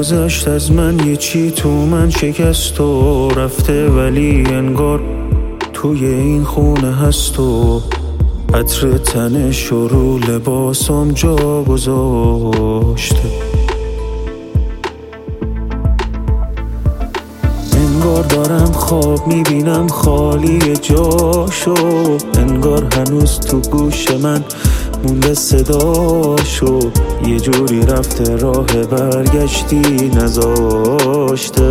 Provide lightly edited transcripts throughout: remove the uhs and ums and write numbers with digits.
گذشت از من یه چی تو من شکست و رفته، ولی انگار توی این خونه هست و عطر تنش و رو لباسم جا گذاشته. انگار دارم خواب میبینم خالی جاشو، انگار هنوز تو گوش من مونده صداشو، یه جوری رفته راه برگشتی نذاشته.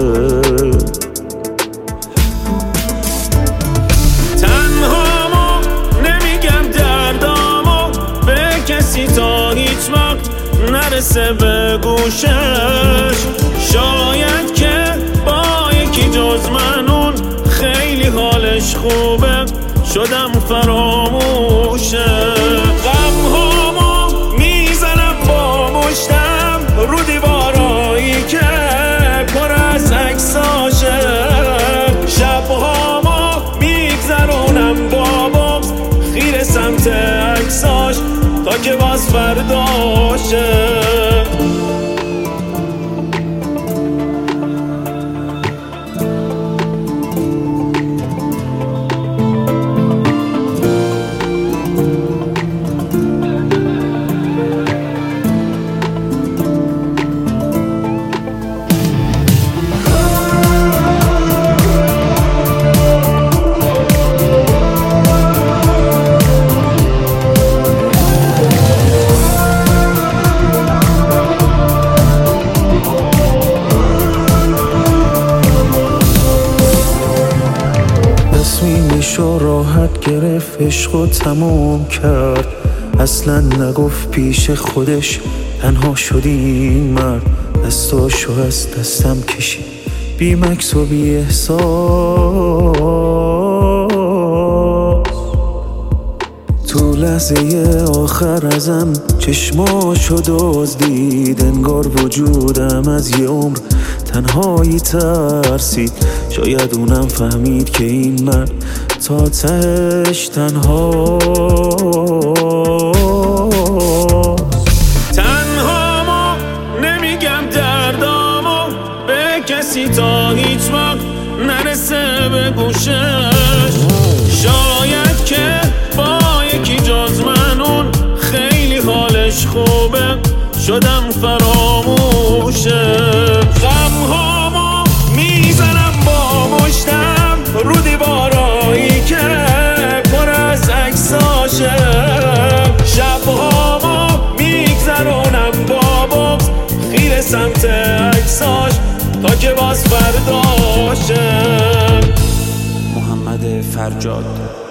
تنهامو نمیگم دردامو به کسی تا هیچ وقت نرسه به گوشش، شاید که با یکی جز من اون خیلی حالش خوبه شدم فراموشه. غمهامو میزنم با مشتم رو دیوارایی که پر از عکساشه، شبهامو میگذرونم با بغض خیره سمت عکساش تا که باز فرداشه. تصمیمشو راحت گرفت، عشقو تموم کرد، اصلا نگفت پیش خودش تنها شد این مرد. دستاشو از دستم کشید بی مکس و بی احساس، تو لحظه آخر ازم چشماشو دزدید، انگار وجودم از یه عمر تنهایی ترسید. شاید اونم فهمید که این من تا تهش تنهاست. تنهامو نمیگم دردامو به کسی تا هیچ وقت نرسه به گوشش، شاید که با یکی جز من اون خیلی حالش خوبه شدم فراموشه. غمهامو میزنم با مشتم رو دیوارایی که پر از عکساشه، شبهامو میگذرونم با بغض خیره سمت عکساش تا که باز فرداشه. محمد فرجاد.